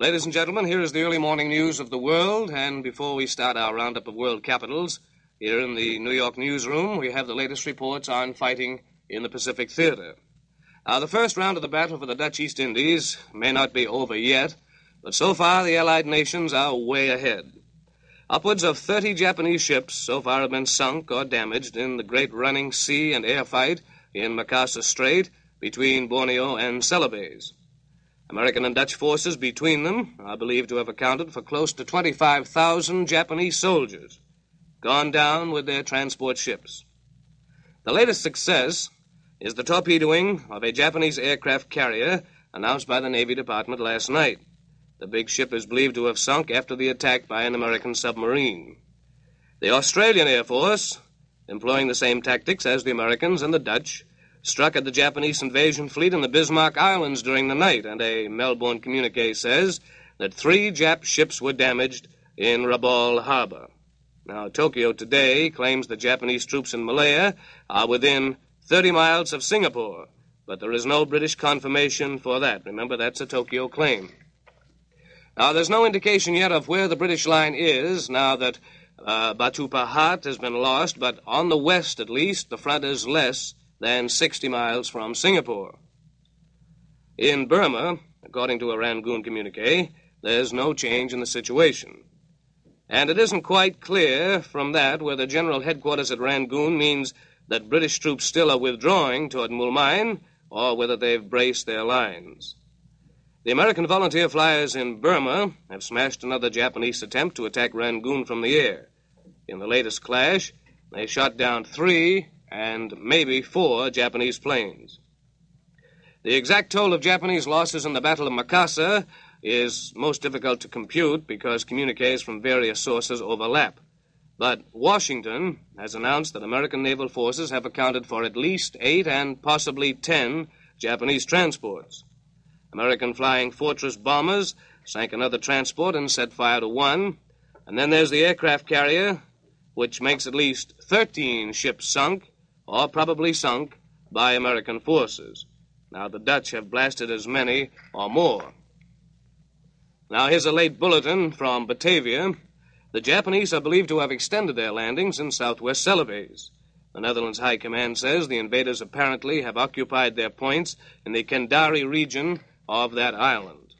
Ladies and gentlemen, here is the early morning news of the world, and before we start our roundup of world capitals, here in the New York newsroom, we have the latest reports on fighting in the Pacific Theater. The first round of the battle for the Dutch East Indies may not be over yet, but so far the Allied nations are way ahead. Upwards of 30 Japanese ships so far have been sunk or damaged in the great running sea and air fight in Makassar Strait between Borneo and Celebes. American and Dutch forces between them are believed to have accounted for close to 25,000 Japanese soldiers gone down with their transport ships. The latest success is the torpedoing of a Japanese aircraft carrier announced by the Navy Department last night. The big ship is believed to have sunk after the attack by an American submarine. The Australian Air Force, employing the same tactics as the Americans and the Dutch, struck at the Japanese invasion fleet in the Bismarck Islands during the night, and a Melbourne communique says that 3 Jap ships were damaged in Rabaul Harbor. Now, Tokyo today claims the Japanese troops in Malaya are within 30 miles of Singapore, but there is no British confirmation for that. Remember, that's a Tokyo claim. Now, there's no indication yet of where the British line is now that Batu Pahat has been lost, but on the west, at least, the front is less than 60 miles from Singapore. In Burma, according to a Rangoon communique, there's no change in the situation. And it isn't quite clear from that whether General Headquarters at Rangoon means that British troops still are withdrawing toward Mulmine or whether they've braced their lines. The American volunteer flyers in Burma have smashed another Japanese attempt to attack Rangoon from the air. In the latest clash, they shot down 3 and maybe 4 Japanese planes. The exact toll of Japanese losses in the Battle of Makassar is most difficult to compute because communiques from various sources overlap. But Washington has announced that American naval forces have accounted for at least 8 and possibly 10 Japanese transports. American flying Fortress bombers sank another transport and set fire to 1. And then there's the aircraft carrier, which makes at least 13 ships sunk, or probably sunk, by American forces. Now, the Dutch have blasted as many or more. Now, here's a late bulletin from Batavia. The Japanese are believed to have extended their landings in southwest Celebes. The Netherlands High Command says the invaders apparently have occupied their points in the Kendari region of that island.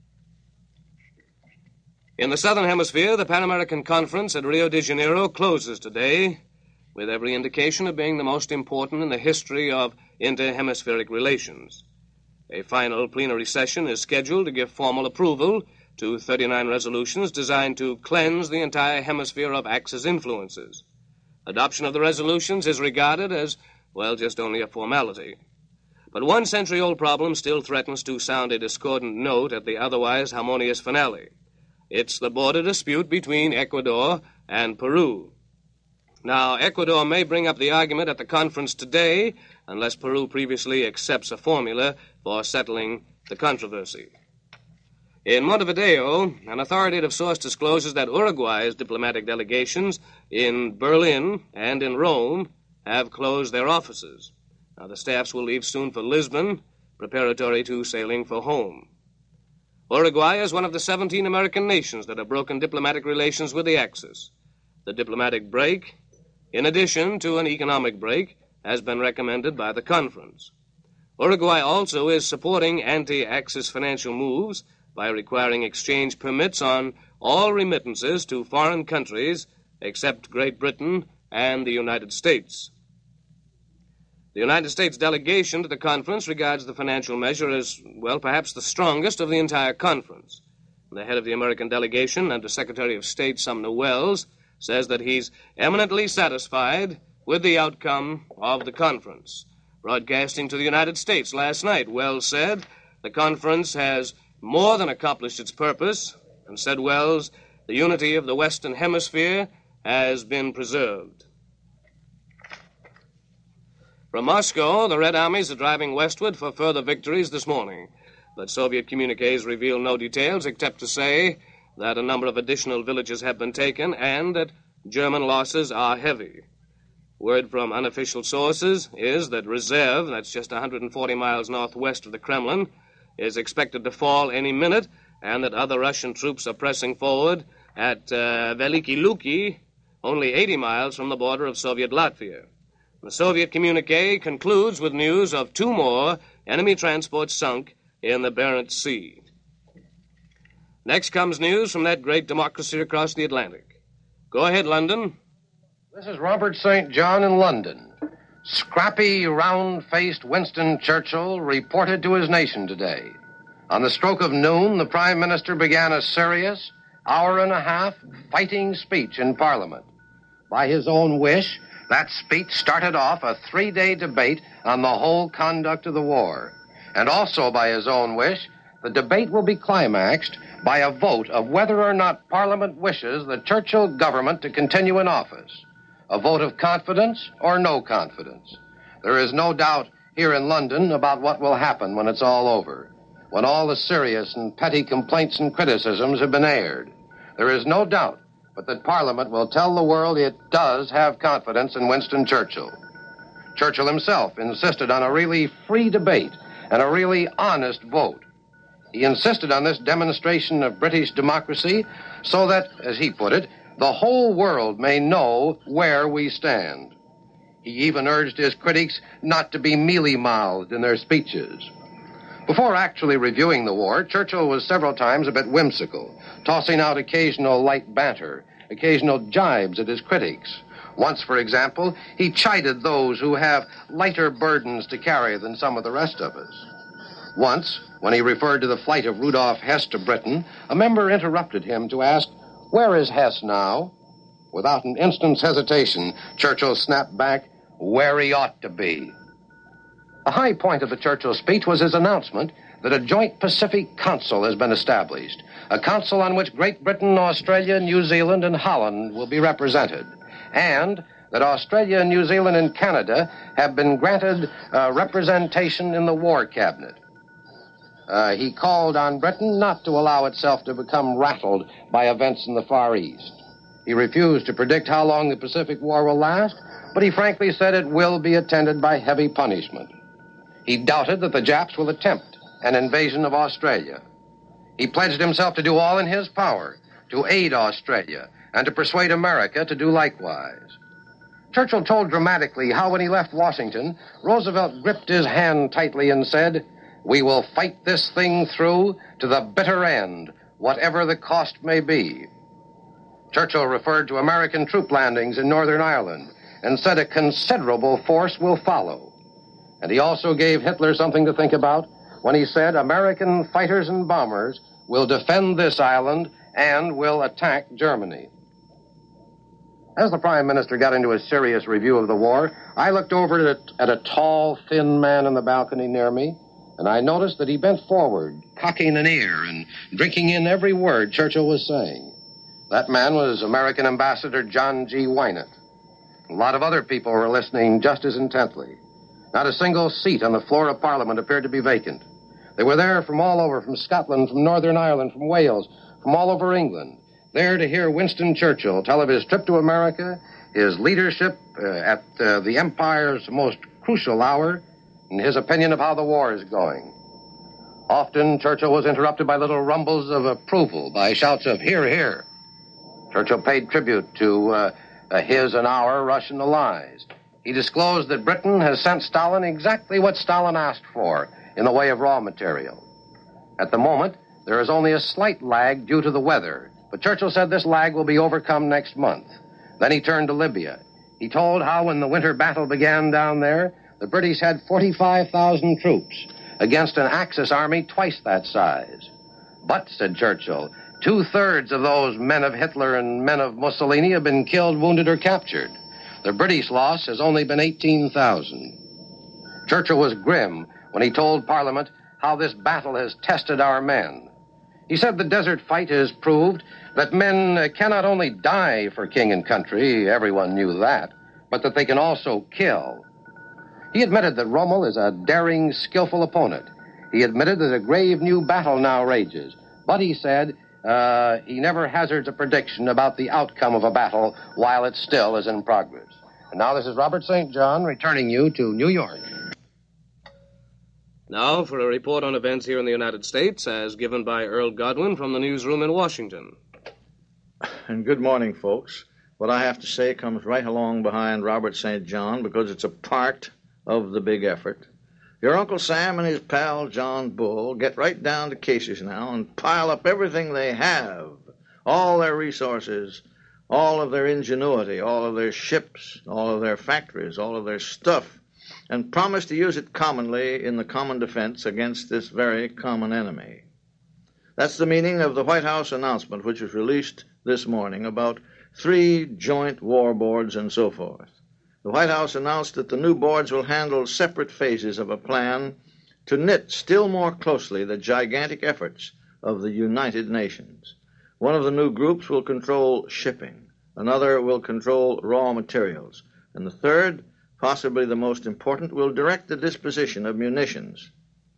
In the Southern Hemisphere, the Pan American Conference at Rio de Janeiro closes today, with every indication of being the most important in the history of inter-hemispheric relations. A final plenary session is scheduled to give formal approval to 39 resolutions designed to cleanse the entire hemisphere of Axis influences. Adoption of the resolutions is regarded as, well, just only a formality. But one century-old problem still threatens to sound a discordant note at the otherwise harmonious finale. It's the border dispute between Ecuador and Peru. Now, Ecuador may bring up the argument at the conference today, unless Peru previously accepts a formula for settling the controversy. In Montevideo, an authoritative source discloses that Uruguay's diplomatic delegations in Berlin and in Rome have closed their offices. Now, the staffs will leave soon for Lisbon, preparatory to sailing for home. Uruguay is one of the 17 American nations that have broken diplomatic relations with the Axis. The diplomatic break, in addition to an economic break, has been recommended by the conference. Uruguay also is supporting anti-Axis financial moves by requiring exchange permits on all remittances to foreign countries except Great Britain and the United States. The United States delegation to the conference regards the financial measure as, well, perhaps the strongest of the entire conference. The head of the American delegation, Under Secretary of State Sumner Welles, says that he's eminently satisfied with the outcome of the conference. Broadcasting to the United States last night, Welles said, the conference has more than accomplished its purpose, and said Welles, the unity of the Western Hemisphere has been preserved. From Moscow, the Red Armies are driving westward for further victories this morning, but Soviet communiques reveal no details except to say that a number of additional villages have been taken and that German losses are heavy. Word from unofficial sources is that Reserve, that's just 140 miles northwest of the Kremlin, is expected to fall any minute and that other Russian troops are pressing forward at Veliki Luki, only 80 miles from the border of Soviet Latvia. The Soviet communique concludes with news of 2 more enemy transports sunk in the Barents Sea. Next comes news from that great democracy across the Atlantic. Go ahead, London. This is Robert St. John in London. Scrappy, round-faced Winston Churchill reported to his nation today. On the stroke of noon, the Prime Minister began a serious, hour-and-a-half fighting speech in Parliament. By his own wish, that speech started off a 3-day debate on the whole conduct of the war. And also by his own wish, the debate will be climaxed by a vote of whether or not Parliament wishes the Churchill government to continue in office. A vote of confidence or no confidence. There is no doubt here in London about what will happen when it's all over, when all the serious and petty complaints and criticisms have been aired. There is no doubt but that Parliament will tell the world it does have confidence in Winston Churchill. Churchill himself insisted on a really free debate and a really honest vote. He insisted on this demonstration of British democracy so that, as he put it, the whole world may know where we stand. He even urged his critics not to be mealy-mouthed in their speeches. Before actually reviewing the war, Churchill was several times a bit whimsical, tossing out occasional light banter, occasional jibes at his critics. Once, for example, he chided those who have lighter burdens to carry than some of the rest of us. Once, when he referred to the flight of Rudolf Hess to Britain, a member interrupted him to ask, "Where is Hess now?" Without an instant's hesitation, Churchill snapped back, "Where he ought to be." The high point of the Churchill speech was his announcement that a joint Pacific Council has been established, a council on which Great Britain, Australia, New Zealand, and Holland will be represented, and that Australia, New Zealand, and Canada have been granted representation in the War Cabinet. He called on Britain not to allow itself to become rattled by events in the Far East. He refused to predict how long the Pacific War will last, but he frankly said it will be attended by heavy punishment. He doubted that the Japs will attempt an invasion of Australia. He pledged himself to do all in his power to aid Australia and to persuade America to do likewise. Churchill told dramatically how when he left Washington, Roosevelt gripped his hand tightly and said, "We will fight this thing through to the bitter end, whatever the cost may be." Churchill referred to American troop landings in Northern Ireland and said a considerable force will follow. And he also gave Hitler something to think about when he said American fighters and bombers will defend this island and will attack Germany. As the Prime Minister got into a serious review of the war, I looked over at a tall, thin man in the balcony near me, and I noticed that he bent forward, cocking an ear and drinking in every word Churchill was saying. That man was American Ambassador John G. Wynant. A lot of other people were listening just as intently. Not a single seat on the floor of Parliament appeared to be vacant. They were there from all over, from Scotland, from Northern Ireland, from Wales, from all over England, there to hear Winston Churchill tell of his trip to America, his leadership at the Empire's most crucial hour, and his opinion of how the war is going. Often, Churchill was interrupted by little rumbles of approval, by shouts of "Hear, hear." Churchill paid tribute to his and our Russian allies. He disclosed that Britain has sent Stalin exactly what Stalin asked for in the way of raw material. At the moment, there is only a slight lag due to the weather, but Churchill said this lag will be overcome next month. Then he turned to Libya. He told how when the winter battle began down there, the British had 45,000 troops against an Axis army twice that size. But, said Churchill, 2/3 of those men of Hitler and men of Mussolini have been killed, wounded, or captured. The British loss has only been 18,000. Churchill was grim when he told Parliament how this battle has tested our men. He said the desert fight has proved that men cannot only die for king and country, everyone knew that, but that they can also kill. He admitted that Rommel is a daring, skillful opponent. He admitted that a grave new battle now rages. But he said he never hazards a prediction about the outcome of a battle while it still is in progress. And now this is Robert St. John returning you to New York. Now for a report on events here in the United States, as given by Earl Godwin from the newsroom in Washington. And good morning, folks. What I have to say comes right along behind Robert St. John because it's a part of the big effort. Your Uncle Sam and his pal John Bull get right down to cases now and pile up everything they have, all their resources, all of their ingenuity, all of their ships, all of their factories, all of their stuff, and promise to use it commonly in the common defense against this very common enemy. That's the meaning of the White House announcement, which was released this morning about 3 joint war boards and so forth. The White House announced that the new boards will handle separate phases of a plan to knit still more closely the gigantic efforts of the United Nations. One of the new groups will control shipping, another will control raw materials, and the third, possibly the most important, will direct the disposition of munitions.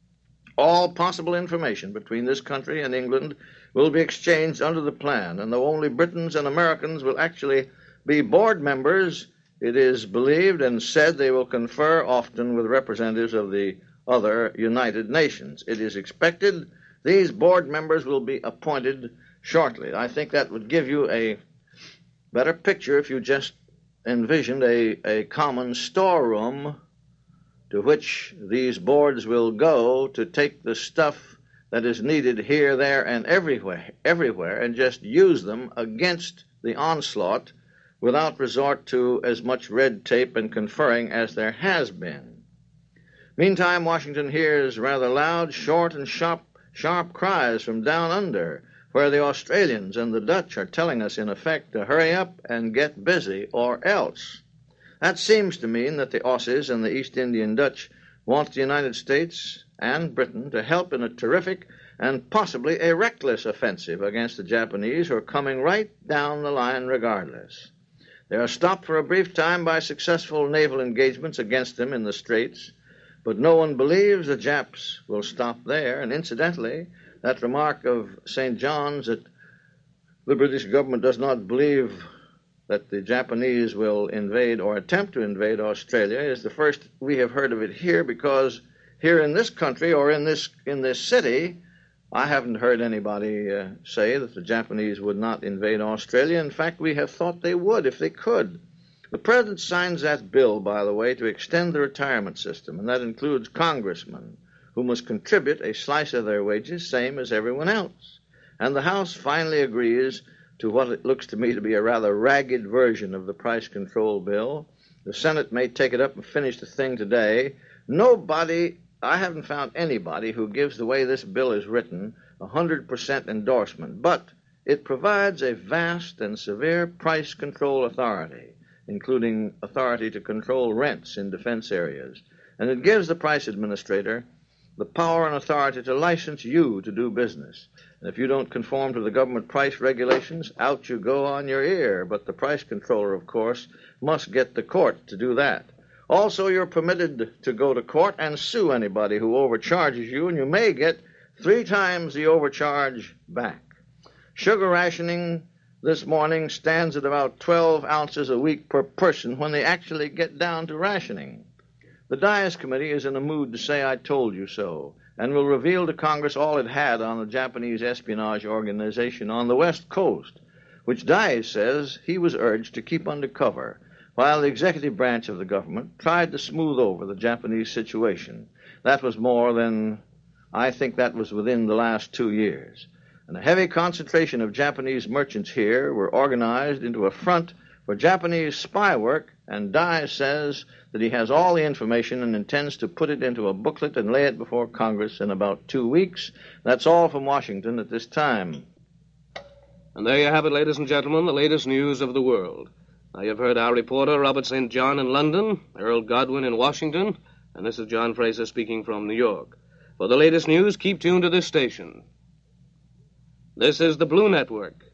All possible information between this country and England will be exchanged under the plan, and though only Britons and Americans will actually be board members, it is believed and said they will confer often with representatives of the other United Nations. It is expected these board members will be appointed shortly. I think that would give you a better picture if you just envisioned a common storeroom to which these boards will go to take the stuff that is needed here, there, and everywhere, and just use them against the onslaught without resort to as much red tape and conferring as there has been. Meantime, Washington hears rather loud, short, and sharp cries from down under, where the Australians and the Dutch are telling us, in effect, to hurry up and get busy, or else. That seems to mean that the Aussies and the East Indian Dutch want the United States and Britain to help in a terrific and possibly a reckless offensive against the Japanese, who are coming right down the line regardless. They are stopped for a brief time by successful naval engagements against them in the Straits, but no one believes the Japs will stop there. And incidentally, that remark of St. John's that the British government does not believe that the Japanese will invade or attempt to invade Australia is the first we have heard of it here, because here in this country or in this city, I haven't heard anybody say that the Japanese would not invade Australia. In fact, we have thought they would if they could. The President signs that bill, by the way, to extend the retirement system, and that includes congressmen who must contribute a slice of their wages, same as everyone else. And the House finally agrees to what it looks to me to be a rather ragged version of the price control bill. The Senate may take it up and finish the thing today. I haven't found anybody who gives the way this bill is written 100% endorsement, but it provides a vast and severe price control authority, including authority to control rents in defense areas, and it gives the price administrator the power and authority to license you to do business. And if you don't conform to the government price regulations, out you go on your ear. But the price controller, of course, must get the court to do that. Also, you're permitted to go to court and sue anybody who overcharges you, and you may get 3 times the overcharge back. Sugar rationing this morning stands at about 12 ounces a week per person when they actually get down to rationing. The Dias Committee is in a mood to say I told you so, and will reveal to Congress all it had on the Japanese espionage organization on the West Coast, which Dias says he was urged to keep under cover, while the executive branch of the government tried to smooth over the Japanese situation. That was within the last 2 years. And a heavy concentration of Japanese merchants here were organized into a front for Japanese spy work, and Dias says that he has all the information and intends to put it into a booklet and lay it before Congress in about 2 weeks. That's all from Washington at this time. And there you have it, ladies and gentlemen, the latest news of the world. Now, you've heard our reporter, Robert St. John in London, Earl Godwin in Washington, and this is John Fraser speaking from New York. For the latest news, keep tuned to this station. This is the Blue Network.